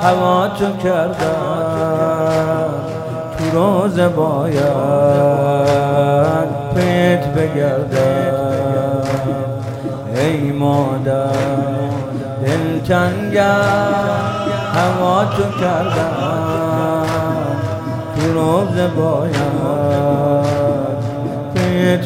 هوا تو کردم تو روز باید پیت بگردم. ای مادر دلتنگم هوا تو کردم تو روز باید پیت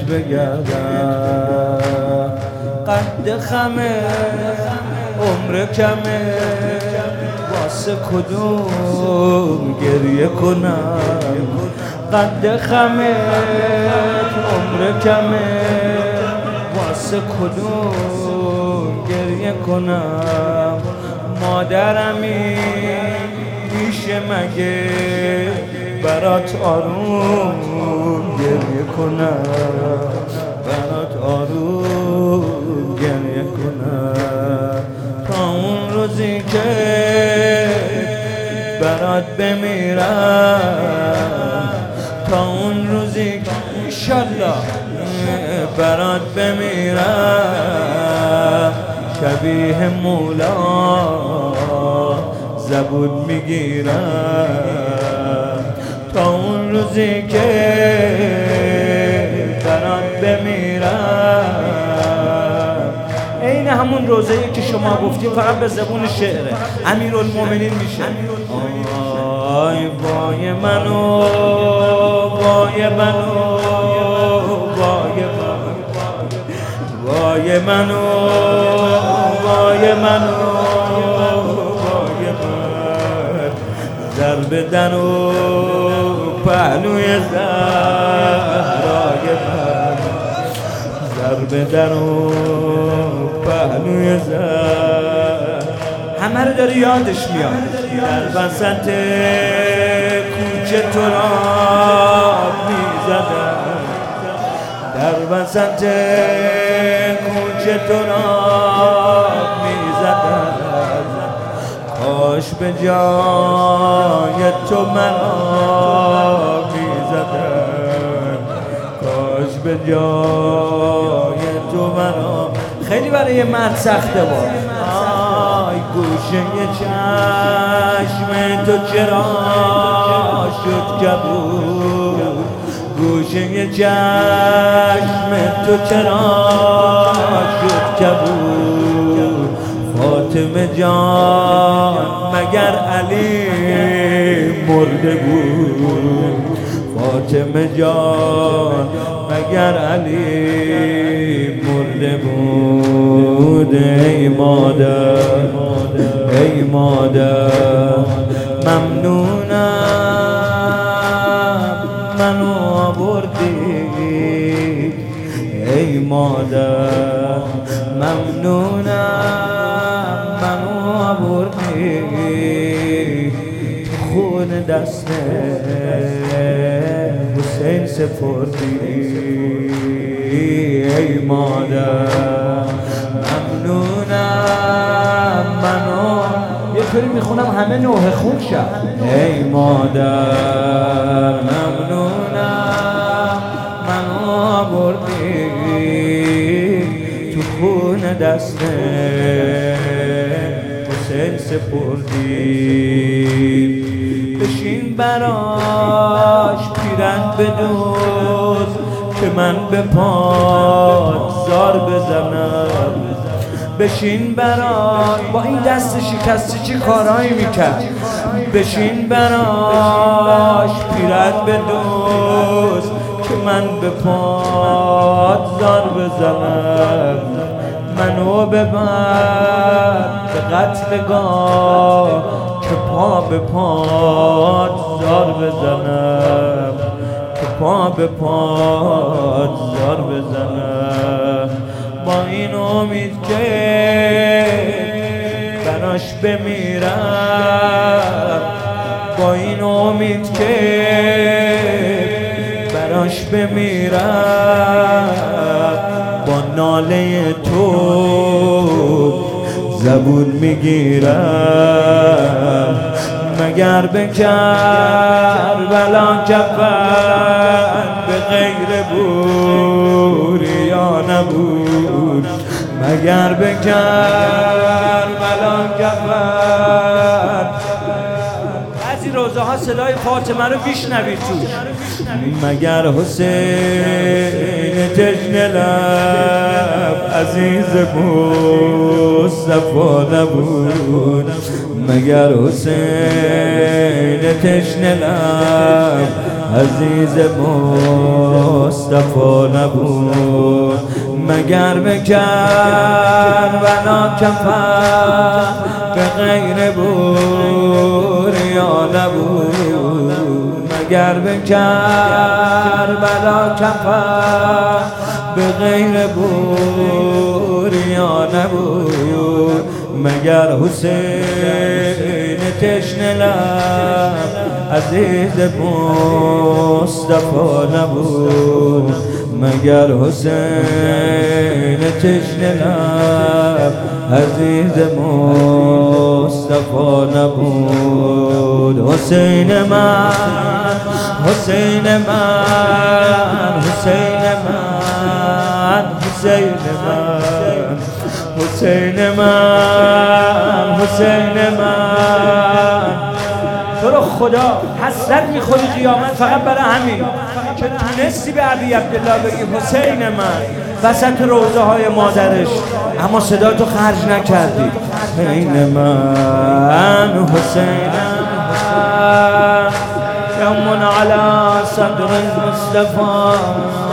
بگردم. قد خمه عمر کمه واسه کدوم گریه کنم. قد خمه عمر کمه واسه کدوم گریه کنم. مادرمی میشه مگه برات آروم گریه کنم، برات آروم گریه کنم. تا اون روزی که برات بمیرم، تا اون روزی که انشالله برات بمیرم. شبیه مولا زبون میگیرم. تا اون روزی که برات بمیرم. این همون روزه‌ای که شما گفتیم فقط به زبون شعره. امیرالمومنین میشه. آی وای منو، وای منو، وای منو، وای منو، وای منو، وای من. ضرب در و پهلوی زهرای من، ضرب در و پهلوی زهر. همه رو داره یادش میاد. در وسط کوچه تو را میزدم، در وسط کوچه تو را میزدم. کاش به جای تو مرا میزدم، کاش به جای تو مرا. خیلی برای مرد سخته با. آی گوشه چشم تو چرا شد کبود، گوشه چشم تو چرا شد کبود. فاطمه جان مگر علی مرده بود، فاطمه جان مگر علی مرده بود. ای مادر، ای مادر ممنونم منو آوردی. ای مادر ممنونم منو آوردی. خون دست حسین سپردی. ای مادر ممنونم منو. یه طوری میخونم همه نوحه خون شد. ای مادر ممنونم منو آوردی. تو خون دست حسین سپردی. بشین براش پیرن بدوز که من به پات زار بزنم. بشین براش، با این دست شکسته چه کارایی میکرد. بشین براش پیرن بدوز که من به پات زار بزنم. منو ببر به قتلگاه که پا به پات زار بزنم، که پا به پات زار بزنم. با این امید که براش بمیرم، با این امید که براش بمیرم. با ناله تو زبون میگیرم. مگر به کربلا کفن به غیر بوریا نبود. مگر به کربلا کفن روزه ها صدای فاطمه رو بشنوید توش. مگر حسین تشنه لب عزیز مصطفی نبود، مگر حسین تشنه لب عزیز مصطفی نبود، مگر به کربلا کفن به غیر بوریا نبود، مگر به کربلا کفن به غیر بوریا نبود، مگر حسین تشنه لب عزیز مصطفی نبود، مگر حسین تشنه لب عزیز مصطفی نبود. حسین من، حسین من، حسین من، حسین من، حسین من، حسین من. تو رو خدا حسرت میخوری قیامت فقط برای همین که تونستی به ابی عبدالله بگی حسین من وسط روزه های مادرش، اما صدا تو خرج نکردی. حسین من، حسین من، یوم علی صدر المصطفى